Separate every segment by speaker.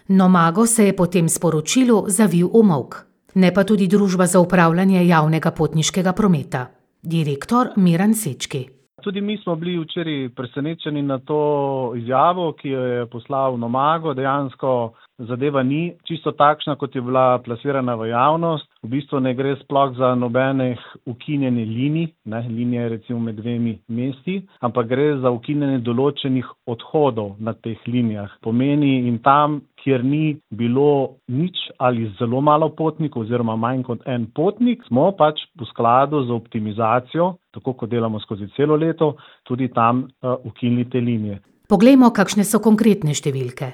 Speaker 1: Nomago se je po tem sporočilu zavil v molk. Ne pa tudi Družba za upravljanje javnega potniškega prometa. Direktor Miran Sečki.
Speaker 2: Tudi mi smo bili včeraj presenečeni na to izjavo, ki jo je poslal Nomago. Dejansko zadeva ni čisto takšna, kot je bila plasirana v javnost. V bistvu ne gre sploh za nobenih ukinjene linij, linije recimo med dvemi mesti, ampak gre za ukinjene določenih odhodov na teh linijah. Pomeni in tam, kjer ni bilo nič ali zelo malo potnikov oziroma manj kot en potnik, smo pač v skladu z optimizacijo, tako kot delamo skozi celo leto, tudi tam ukinili te linije.
Speaker 1: Poglejmo, kakšne so konkretne številke.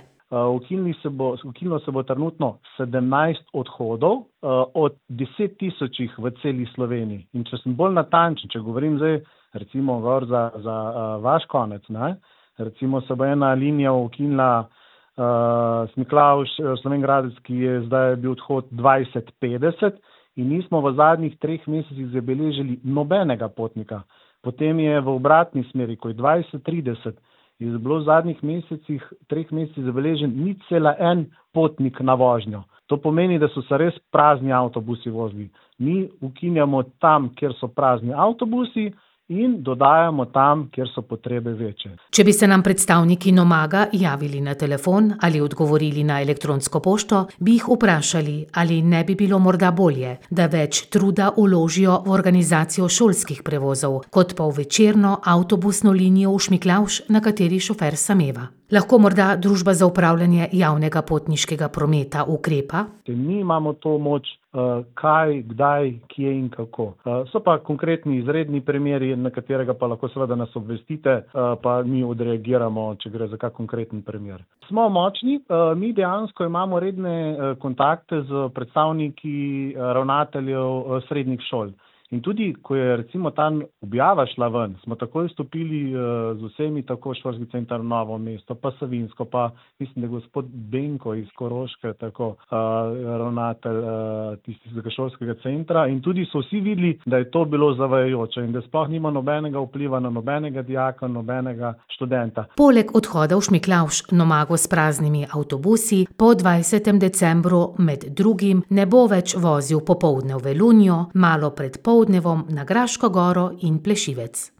Speaker 2: Ukinilo se bo trenutno 17 odhodov od 10 tisočih v celi Sloveniji. In če sem bolj natančen, če govorim zdaj recimo za vaš konec, recimo se bo ena linija ukinila Miklavž, Slovenj Gradec, ki je zdaj bil odhod 20-50 in nismo v zadnjih 3 mesecih zabeležili nobenega potnika. Potem je v obratni smeri, ko je 20-30, je bilo v zadnjih 3 mesecih zabeležen 0,1 potnik na vožnjo. To pomeni, da so se res prazni avtobusi vozili. Mi ukinjamo tam, kjer so prazni avtobusi in dodajamo tam, kjer so potrebe večje.
Speaker 1: Če bi se nam predstavniki Nomaga javili na telefon ali odgovorili na elektronsko pošto, bi jih vprašali, ali ne bi bilo morda bolje, da več truda vložijo v organizacijo šolskih prevozov, kot pa v večerno avtobusno linijo v Šmiklavž, na kateri šofer sameva. Lahko morda Družba za upravljanje javnega potniškega prometa ukrepa?
Speaker 2: Mi imamo to moč, kaj, kdaj, kje in kako. So pa konkretni izredni primeri, na katerega pa lahko seveda nas obvestite, pa mi odreagiramo, če gre za kak konkreten primer. Smo močni, mi dejansko imamo redne kontakte z predstavniki ravnateljev srednjih šol. In tudi, ko je recimo ta objava šla ven, smo takoj stopili z vsemi, tako Šolski center Novo mesto, pa Savinjsko, pa mislim, da gospod Benko iz Koroške, tako ravnatelj tistega šolskega centra. In tudi so vsi videli, da je to bilo zavajajoče in da sploh nima nobenega vpliva na nobenega dijaka, nobenega študenta.
Speaker 1: Poleg odhoda v Šmiklavž Nomago s praznimi avtobusi po 20. decembru med drugim ne bo več vozil popoldne v Velunjo, malo pred poldnevom na Graško goro in Plešivec.